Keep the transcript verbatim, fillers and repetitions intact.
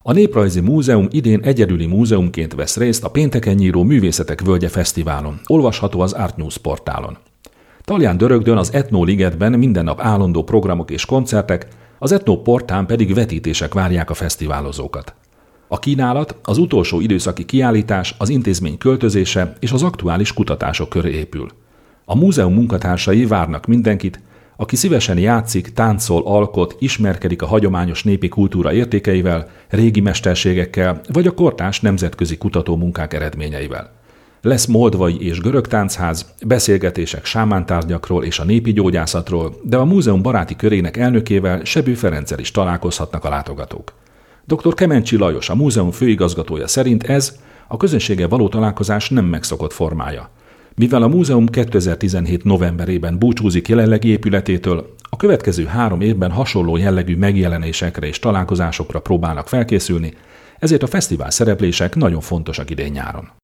A Néprajzi Múzeum idén egyedüli múzeumként vesz részt a pénteken nyíró Művészetek Völgye Fesztiválon, olvasható az Art News portálon. Talján Dörögdön az Etno Ligetben minden nap állandó programok és koncertek, az Etno portán pedig vetítések várják a fesztiválozókat. A kínálat, az utolsó időszaki kiállítás, az intézmény költözése és az aktuális kutatások köré épül. A múzeum munkatársai várnak mindenkit, aki szívesen játszik, táncol, alkot, ismerkedik a hagyományos népi kultúra értékeivel, régi mesterségekkel vagy a kortárs nemzetközi kutatómunkák eredményeivel. Lesz moldvai és görög táncház, beszélgetések sámántárgyakról és a népi gyógyászatról, de a múzeum baráti körének elnökével, Sebő Ferenccel is találkozhatnak a látogatók. doktor Kemencsi Lajos, a múzeum főigazgatója szerint ez a közönséggel való találkozás nem megszokott formája. Mivel a múzeum kétezer-tizenhét novemberében búcsúzik jelenlegi épületétől, a következő három évben hasonló jellegű megjelenésekre és találkozásokra próbálnak felkészülni, ezért a fesztivál szereplések nagyon fontosak idén nyáron.